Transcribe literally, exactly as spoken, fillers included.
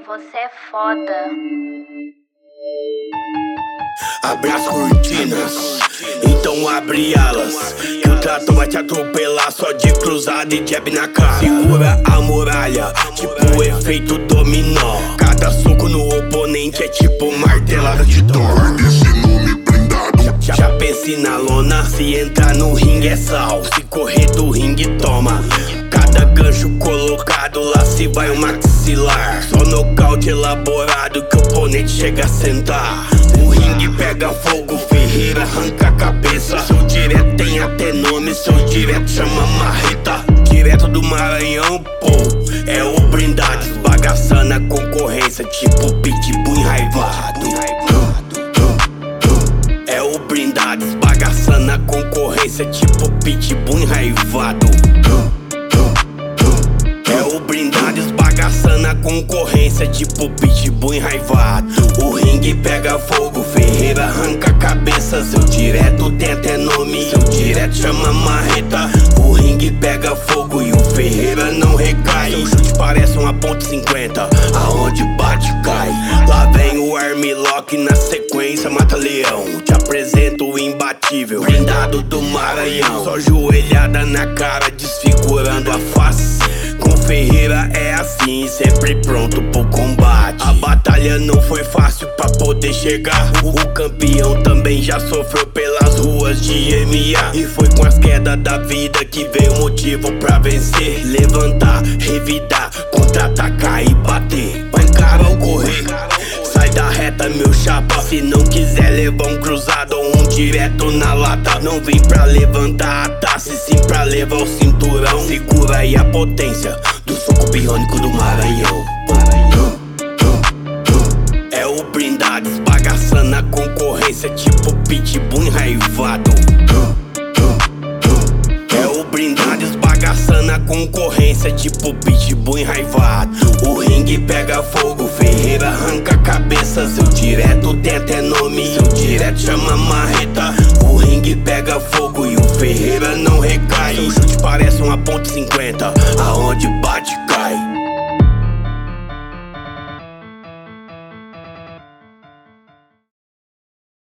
você é foda. Abre as cortinas, então abre alas, que o trator vai te atropelar só de cruzada e jab na cara. Segura a muralha, tipo efeito dominó. Cada soco no oponente é tipo martelada de Thor. Já, já pense na lona, se entrar no ringue é sal, se correr do ringue toma. Cada gancho colocado lá se vai um maxilar. Só nocaute elaborado que o oponente chega a sentar. O ringue pega fogo, Ferreira arranca a cabeça. Seu direto tem até nome, seu direto chama marreta. Direto do Maranhão, pô, é o blindado, esbagaçando a concorrência, tipo pitbull enraivado. É o blindado, esbagaçando a concorrência, tipo pitbull enraivado. É o blindado, esbagaçando a concorrência, tipo pitbull enraivado. O ringue pega fogo, Ferreira arranca a cabeça. Seu direto tem até nome, seu direto chama marreta. O ringue pega fogo e o Ferreira não recai. Seu chute parece uma ponto cinquenta, aonde bate cai. Lá vem o Armlock na sequência, mata leão. Te apresento o imbatível, blindado do Maranhão. Só joelhada na cara, desfigurando a face. Com Ferreira é assim, sempre pronto pro combate. A batalha não foi fácil pra poder chegar. O, o campeão também já sofreu pelas ruas de M A. E foi com as quedas da vida que veio o motivo pra vencer. Levantar, revidar, contra-atacar e bater. Vai encarar ou correr, sai da reta meu chapa. Se não quiser levar um cruzado ou um direto na lata, não vem pra levantar a taça e sim pra levar o cinturão. Segura aí a potência do soco biônico do Maranhão. É o blindado, esbagaçando a concorrência, tipo pitbull enraivado. É o blindado, esbagaçando a concorrência, tipo pitbull enraivado. O ringue pega fogo, Ferreira arranca a cabeça. Seu direto tem até nome, seu direto chama marreta. O ringue pega fogo e o Ferreira não recai. Seu chute parece uma ponto cinquenta, aonde bate cai.